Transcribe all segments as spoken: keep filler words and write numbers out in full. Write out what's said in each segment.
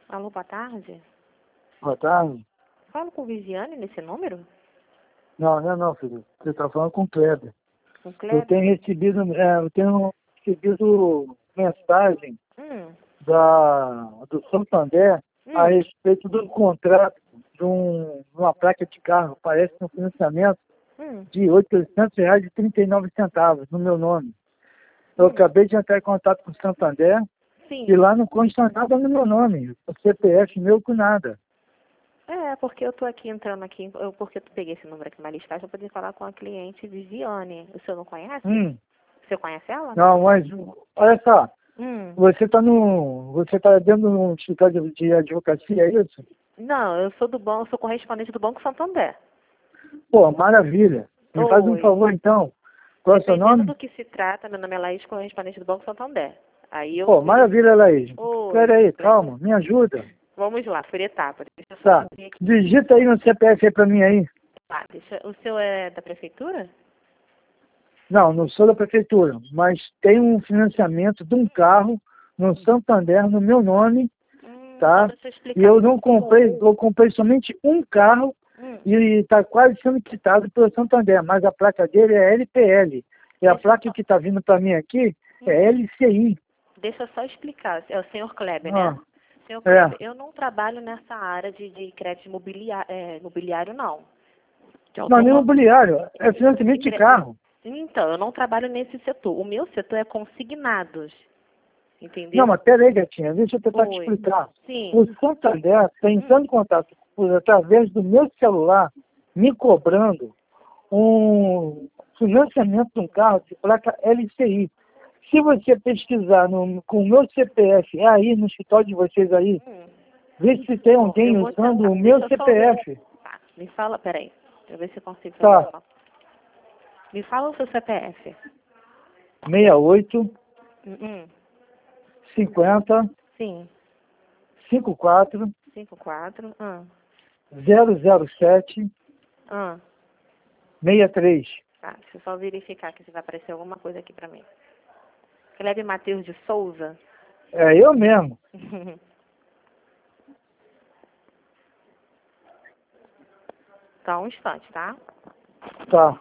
Alô, boa tarde. Boa tarde. Falo com Viviane nesse número? Não, não é não, filho. Você está falando com o Kleber. Com Eu Kleber? tenho recebido, é, eu tenho recebido mensagem Hum, da, do Santander hum, a respeito do contrato de, um, de uma placa de carro. Parece um financiamento hum, de oitocentos reais e trinta e nove centavos no meu nome. Eu hum. acabei de entrar em contato com o Santander Sim. e lá não consta nada no meu nome. O C P F meu com nada. É, porque eu tô aqui entrando aqui, eu, porque eu peguei esse número aqui na listagem para poder falar com a cliente Viviane. O senhor não conhece? Hum, Você conhece ela? não, mas olha só. Hum. Você está no. Você está dentro de um escritório de de advocacia, é isso? Não, eu sou do banco, eu sou correspondente do Banco Santander. Pô, maravilha. Me faz um Oi. favor então. Qual é o seu Dependendo nome? do que se trata, meu nome é Laís, correspondente do Banco Santander. Aí eu Pô, fui... maravilha, Laís. Oi, Espera aí, Kleber. calma, me ajuda. Vamos lá, por etapa. Deixa eu só Tá. abrir aqui. Digita aí no C P F aí pra mim aí. Tá, deixa... O seu é da prefeitura? Não, não sou da prefeitura, mas tem um financiamento de um carro no Santander no meu nome, Hum, então tá? deixa eu E explicar. eu não comprei, eu comprei somente um carro Hum, e está quase sendo quitado pelo Santander, mas a placa dele é L P L. E a deixa eu placa só... que está vindo para mim aqui Hum, é L C I. deixa eu só explicar. É o senhor Kleber, Ah, né? Senhor é. Kleber, eu não trabalho nessa área de, de crédito imobiliário, é, imobiliário, não. De Não, nem automóvel. imobiliário, é financiamento de carro. Então, eu não trabalho nesse setor. O meu setor é consignados. Não, Entendeu? mas peraí, gatinha, deixa eu tentar te Oi. explicar. Sim. O Santander está entrando em contato por, através do meu celular, me cobrando um financiamento de um carro de placa L C I. Se você pesquisar no, com o meu C P F aí no escritório de vocês aí, Hum. vê se tem Bom, eu alguém vou usando tentar. o meu Deixa eu só ver. C P F. Tá, me fala, peraí. Deixa eu ver se eu consigo fazer Tá, uma. Me fala o seu C P F. seis oito, Hum, hum. cinquenta, Sim. cinquenta e quatro, Cinco, quatro. Ah. zero zero sete, Ah. sessenta e três. Tá, deixa eu só verificar aqui se vai aparecer alguma coisa aqui pra mim. Kleber Matheus de Souza. É eu mesmo. Tá, um instante, tá? Tá.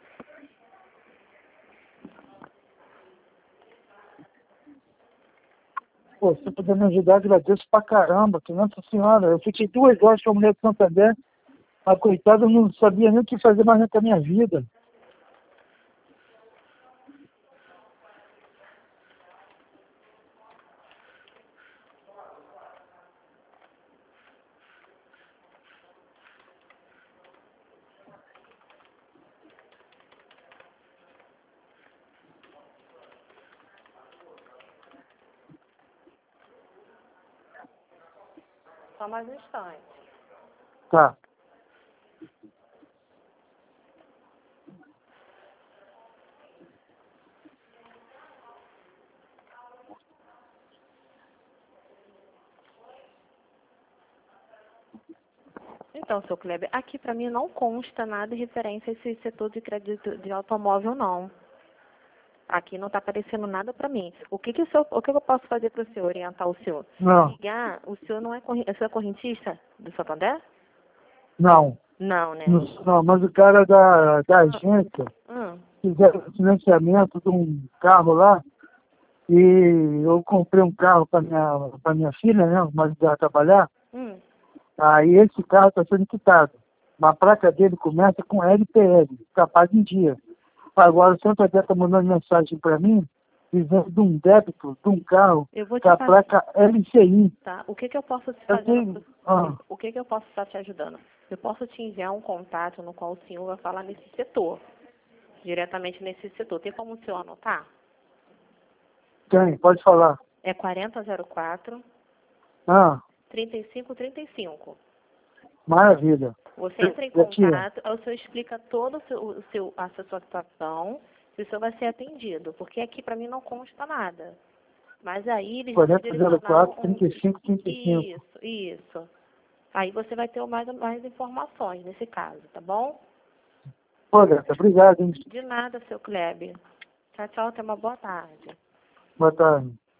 Pô, se você puder me ajudar, agradeço pra caramba, que nossa senhora. Eu fiquei duas horas com a mulher de Santander, a coitada não sabia nem o que fazer mais com a minha vida. Só mais um instante. Tá. Então, seu Kleber, aqui pra mim não consta nada em referência a esse setor de crédito de automóvel, não. Aqui não está aparecendo nada para mim. O que que o senhor, o que que eu posso fazer para o senhor, orientar o senhor? Não, Ligar, o senhor não é, corre- o senhor é correntista do Santander? não. Não, né? Não, não, mas o cara da, da Ah, agência hum, fizeram financiamento de um carro lá e eu comprei um carro para minha, para minha filha, né? Mas dela trabalhar. hum. Aí esse carro está sendo quitado. A placa dele começa com L P L, está pago em dia. Agora o Santander está mandando mensagem para mim, dizendo de um débito de um carro Eu vou com te a passar, placa L C I. tá? O que que eu posso te Eu fazer? no- tenho, ah, O que que eu posso estar te ajudando? Eu posso te enviar um contato no qual o senhor vai falar nesse setor, diretamente nesse setor. Tem como o senhor anotar? tem, pode falar. É quarenta zero quatro, Ah, trinta e cinco trinta e cinco. maravilha. Você entra em Já tinha. contato, aí o senhor explica toda o seu, o seu, a sua situação, se o senhor vai ser atendido, porque aqui para mim não consta nada. Mas aí eles vão te quarenta zero direcionar quatro, um... trinta e cinco, trinta e cinco. Isso, isso. Aí você vai ter mais, mais informações nesse caso, tá bom? Pô, gata, obrigado, hein? De nada, seu Kleber. Tchau, tchau, tenha uma boa tarde. Boa tarde.